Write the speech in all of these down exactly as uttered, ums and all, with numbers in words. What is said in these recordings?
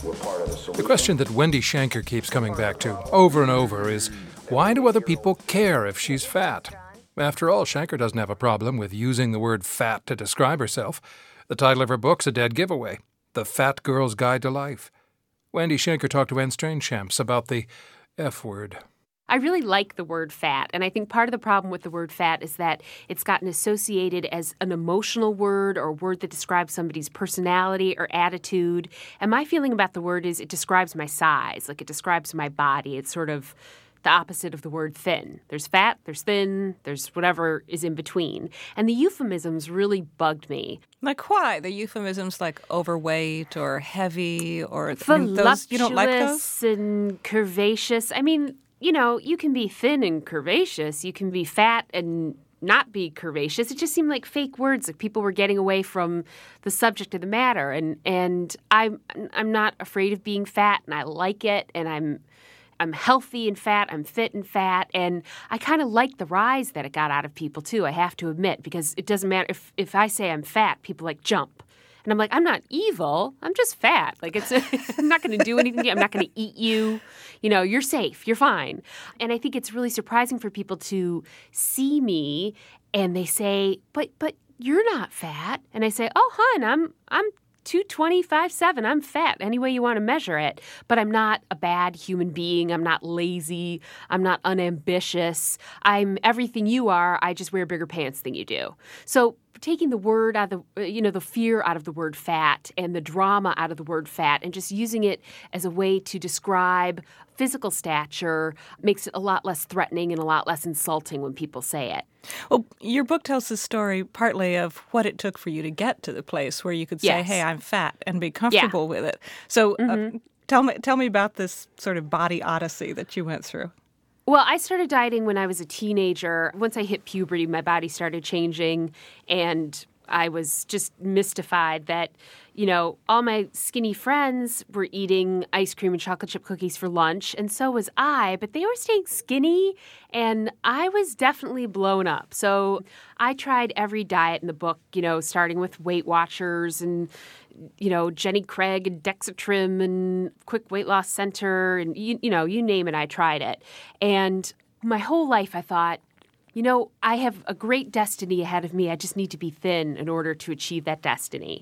We're part of the solution. The question that Wendy Shanker keeps coming back to over and over is, why do other people care if she's fat? After all, Shanker doesn't have a problem with using the word fat to describe herself. The title of her book's a dead giveaway, The Fat Girl's Guide to Life. Wendy Shanker talked to Anne Strainchamps about the F word. I really like the word fat, and I think part of the problem with the word fat is that it's gotten associated as an emotional word or a word that describes somebody's personality or attitude. And my feeling about the word is it describes my size, like it describes my body. It's sort of the opposite of the word thin. There's fat, there's thin, there's whatever is in between. And the euphemisms really bugged me. Like why? The euphemisms like overweight or heavy or I mean, those, you don't like those? And curvaceous. I mean, you know, you can be thin and curvaceous. You can be fat and not be curvaceous. It just seemed like fake words, like people were getting away from the subject of the matter. And and I'm I'm not afraid of being fat, and I like it, and I'm I'm healthy and fat. I'm fit and fat, and I kind of like the rise that it got out of people too. I have to admit, because it doesn't matter if if I say I'm fat, people like jump. And I'm like, I'm not evil. I'm just fat. Like, it's, I'm not going to do anything to you. I'm not going to eat you. You know, you're safe. You're fine. And I think it's really surprising for people to see me and they say, but but you're not fat. And I say, oh, hon, I'm I'm two twenty-five seven. I'm fat any way you want to measure it. But I'm not a bad human being. I'm not lazy. I'm not unambitious. I'm everything you are. I just wear bigger pants than you do. So taking the word out of the, you know, the fear out of the word fat and the drama out of the word fat and just using it as a way to describe physical stature makes it a lot less threatening and a lot less insulting when people say it. Well, your book tells the story partly of what it took for you to get to the place where you could say, yes. hey, I'm fat and be comfortable yeah. with it. So mm-hmm. uh, tell me, tell me about this sort of body odyssey that you went through. Well, I started dieting when I was a teenager. Once I hit puberty, my body started changing, and I was just mystified that, you know, all my skinny friends were eating ice cream and chocolate chip cookies for lunch, and so was I, but they were staying skinny, and I was definitely blown up. So I tried every diet in the book, you know, starting with Weight Watchers and, you know, Jenny Craig and Dexatrim and Quick Weight Loss Center, and, you, you know, you name it, I tried it. And my whole life I thought, you know, I have a great destiny ahead of me. I just need to be thin in order to achieve that destiny.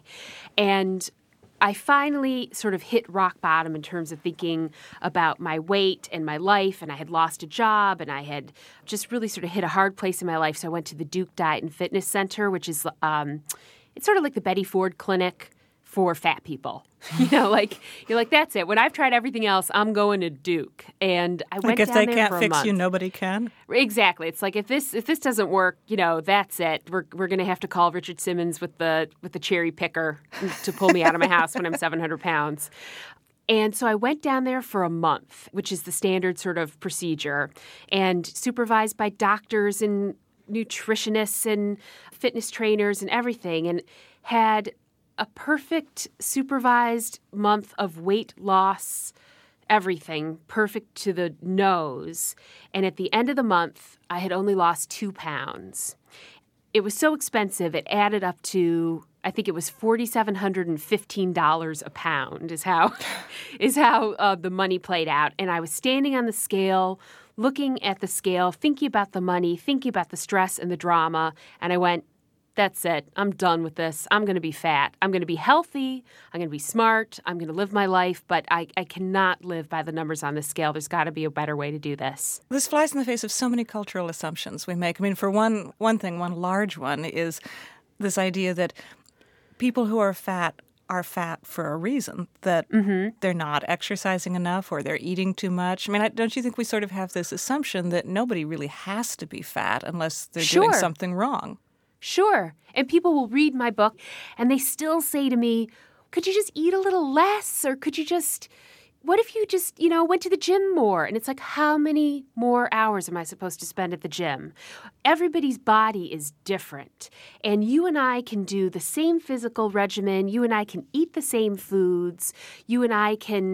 And I finally sort of hit rock bottom in terms of thinking about my weight and my life, and I had lost a job, and I had just really sort of hit a hard place in my life. So I went to the Duke Diet and Fitness Center, which is, um, it's sort of like the Betty Ford Clinic for fat people. You know, like, you're like, that's it. When I've tried everything else, I'm going to Duke. And I went like if down they there can't for a fix month. you, nobody can. Exactly. It's like if this if this doesn't work, you know, that's it. We're we're going to have to call Richard Simmons with the with the cherry picker to pull me out of my house when I'm seven hundred pounds. And so I went down there for a month, which is the standard sort of procedure, and supervised by doctors and nutritionists and fitness trainers and everything, and had a perfect supervised month of weight loss, everything, perfect to the nose. And at the end of the month, I had only lost two pounds. It was so expensive, it added up to, I think it was four thousand seven hundred fifteen dollars a pound is how, is how uh, the money played out. And I was standing on the scale, looking at the scale, thinking about the money, thinking about the stress and the drama, and I went, that's it. I'm done with this. I'm going to be fat. I'm going to be healthy. I'm going to be smart. I'm going to live my life, but I, I cannot live by the numbers on the scale. There's got to be a better way to do this. This flies in the face of so many cultural assumptions we make. I mean, for one one thing, one large one is this idea that people who are fat are fat for a reason, that mm-hmm. they're not exercising enough or they're eating too much. I mean, don't you think we sort of have this assumption that nobody really has to be fat unless they're sure. doing something wrong? Sure. And people will read my book and they still say to me, could you just eat a little less? Or could you just, what if you just, you know, went to the gym more? And it's like, how many more hours am I supposed to spend at the gym? Everybody's body is different. And you and I can do the same physical regimen. You and I can eat the same foods. You and I can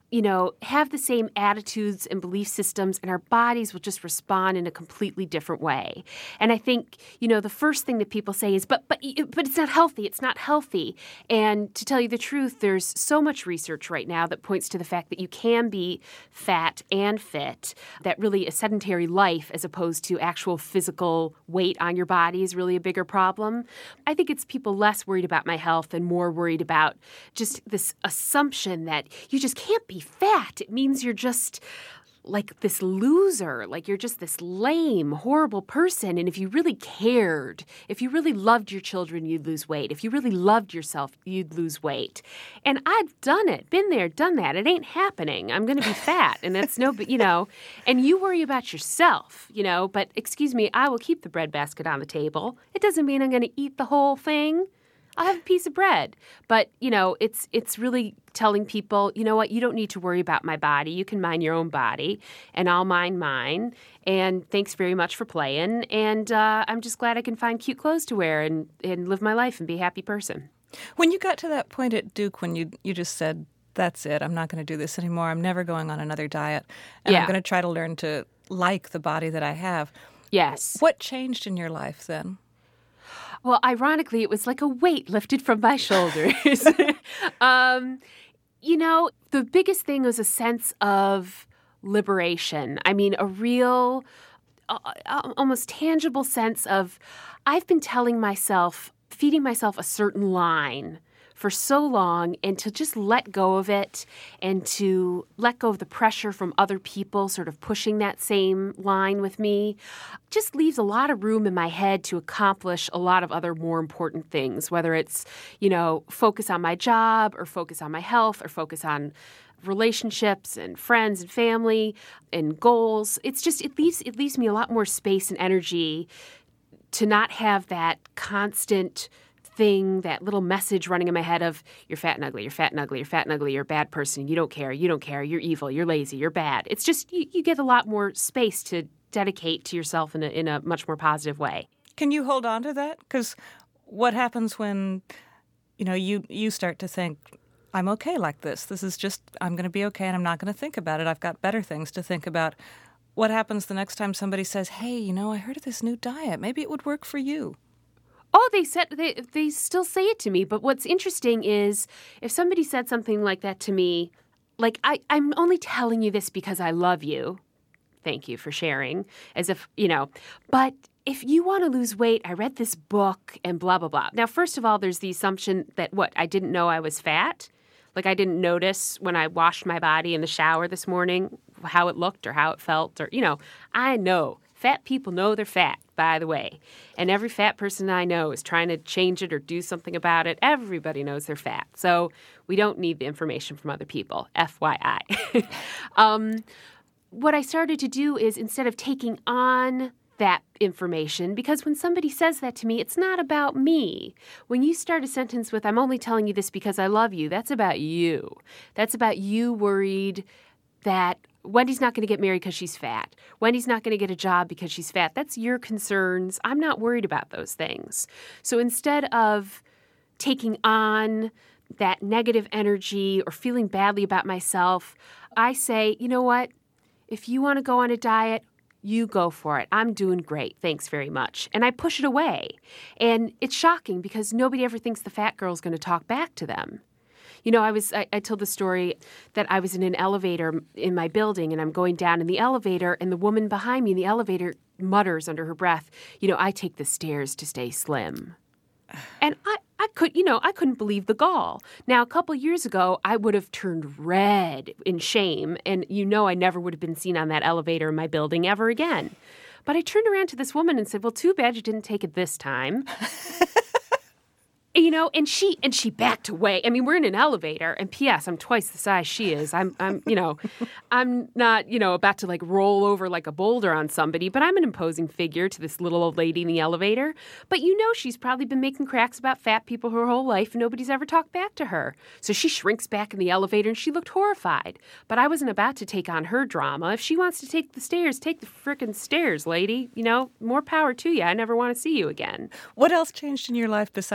you know, have the same attitudes and belief systems, and our bodies will just respond in a completely different way. And I think, you know, the first thing that people say is, but but but it's not healthy. It's not healthy. And to tell you the truth, there's so much research right now that points to the fact that you can be fat and fit, that really a sedentary life as opposed to actual physical weight on your body is really a bigger problem. I think it's people less worried about my health and more worried about just this assumption that you just can't be fat. It means you're just like this loser, like you're just this lame, horrible person. And if you really cared, if you really loved your children, you'd lose weight. If you really loved yourself, you'd lose weight. And I've done it, been there, done that. It ain't happening. I'm going to be fat. And that's no, but you know, and you worry about yourself, you know, but excuse me, I will keep the breadbasket on the table. It doesn't mean I'm going to eat the whole thing. I'll have a piece of bread. But, you know, it's it's really telling people, you know what, you don't need to worry about my body. You can mind your own body, and I'll mind mine. And thanks very much for playing. And uh, I'm just glad I can find cute clothes to wear and, and live my life and be a happy person. When you got to that point at Duke, when you you just said, that's it, I'm not going to do this anymore, I'm never going on another diet, and Yeah. I'm going to try to learn to like the body that I have. Yes. What changed in your life then? Well, ironically, it was like a weight lifted from my shoulders. um, you know, the biggest thing was a sense of liberation. I mean, a real, uh, almost tangible sense of, I've been telling myself, feeding myself a certain line for so long, and to just let go of it and to let go of the pressure from other people sort of pushing that same line with me just leaves a lot of room in my head to accomplish a lot of other more important things, whether it's, you know, focus on my job or focus on my health or focus on relationships and friends and family and goals. It's just, it leaves, it leaves me a lot more space and energy to not have that constant thing, that little message running in my head of you're fat and ugly, you're fat and ugly, you're fat and ugly, you're a bad person, you don't care, you don't care, you're evil, you're lazy, you're bad. It's just, you, you get a lot more space to dedicate to yourself in a, in a much more positive way. Can you hold on to that? Because what happens when, you know, you, you start to think, I'm okay like this. This is just, I'm going to be okay and I'm not going to think about it. I've got better things to think about. What happens the next time somebody says, hey, you know, I heard of this new diet. Maybe it would work for you. Oh, they said they they still say it to me. But what's interesting is if somebody said something like that to me, like I, I'm only telling you this because I love you. Thank you for sharing. As if, you know, but if you want to lose weight, I read this book and blah, blah, blah. Now, first of all, there's the assumption that what, I didn't know I was fat. Like I didn't notice when I washed my body in the shower this morning how it looked or how it felt or, you know, I know. Fat people know they're fat, by the way. And every fat person I know is trying to change it or do something about it. Everybody knows they're fat. So we don't need the information from other people, F Y I. um, what I started to do is instead of taking on that information, because when somebody says that to me, it's not about me. When you start a sentence with, I'm only telling you this because I love you, that's about you. That's about you worried that Wendy's not going to get married because she's fat. Wendy's not going to get a job because she's fat. That's your concerns. I'm not worried about those things. So instead of taking on that negative energy or feeling badly about myself, I say, you know what? If you want to go on a diet, you go for it. I'm doing great. Thanks very much. And I push it away. And it's shocking because nobody ever thinks the fat girl's going to talk back to them. You know, I was I, I told the story that I was in an elevator in my building and I'm going down in the elevator and the woman behind me in the elevator mutters under her breath, you know, I take the stairs to stay slim. And I, I could, you know, I couldn't believe the gall. Now, a couple years ago, I would have turned red in shame. And, you know, I never would have been seen on that elevator in my building ever again. But I turned around to this woman and said, well, too bad you didn't take it this time. You know, and she and she backed away. I mean, we're in an elevator, and P S I'm twice the size she is. I'm, I'm, you know, I'm not, you know, about to like roll over like a boulder on somebody, but I'm an imposing figure to this little old lady in the elevator. But you know, she's probably been making cracks about fat people her whole life, and nobody's ever talked back to her. So she shrinks back in the elevator, and she looked horrified. But I wasn't about to take on her drama. If she wants to take the stairs, take the frickin' stairs, lady. You know, more power to you. I never want to see you again. What else changed in your life besides sort of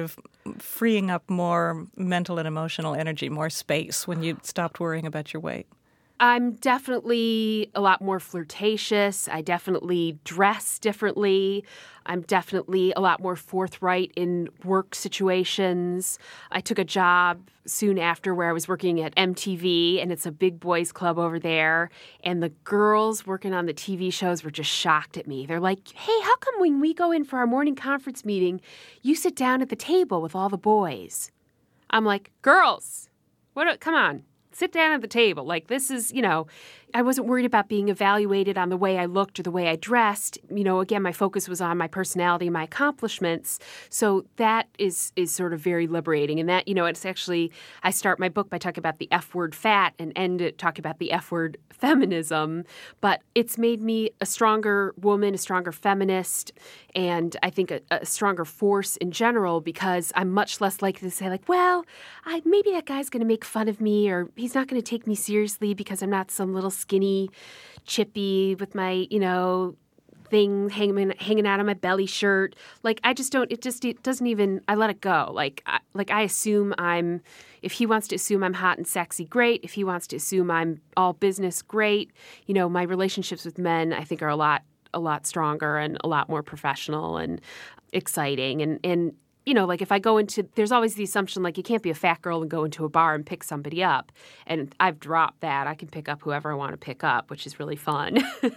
of freeing up more mental and emotional energy, more space when you stopped worrying about your weight? I'm definitely a lot more flirtatious. I definitely dress differently. I'm definitely a lot more forthright in work situations. I took a job soon after where I was working at M T V, and it's a big boys club over there. And the girls working on the T V shows were just shocked at me. They're like, hey, how come when we go in for our morning conference meeting, you sit down at the table with all the boys? I'm like, girls, what? Come on. Sit down at the table. Like, this is, you know, I wasn't worried about being evaluated on the way I looked or the way I dressed. You know, again, my focus was on my personality, my accomplishments. So that is is sort of very liberating. And that, you know, it's actually, I start my book by talking about the F word fat and end it talking about the F word feminism. But it's made me a stronger woman, a stronger feminist, and I think a, a stronger force in general, because I'm much less likely to say, like, well, I, maybe that guy's going to make fun of me, or he's not going to take me seriously because I'm not some little skinny chippy with my, you know, thing hanging hanging out on my belly shirt. Like, I just don't, it just it doesn't even, I let it go. Like, I, like I assume I'm, if he wants to assume I'm hot and sexy, great. If he wants to assume I'm all business, great. You know, my relationships with men, I think, are a lot, a lot stronger and a lot more professional and exciting. And, and, you know, like if I go into, there's always the assumption, like, you can't be a fat girl and go into a bar and pick somebody up. And I've dropped that. I can pick up whoever I want to pick up, which is really fun.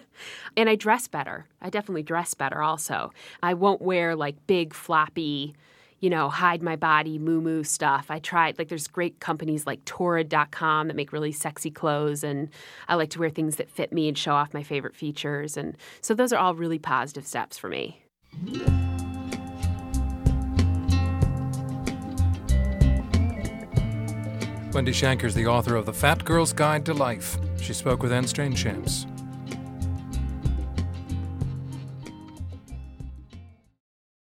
And I dress better. I definitely dress better also. I won't wear like big floppy, you know, hide my body, moo-moo stuff. I tried, like, there's great companies like Torrid dot com that make really sexy clothes. And I like to wear things that fit me and show off my favorite features. And so those are all really positive steps for me. Wendy Shanker's the author of The Fat Girl's Guide to Life. She spoke with Anne Strainchamps.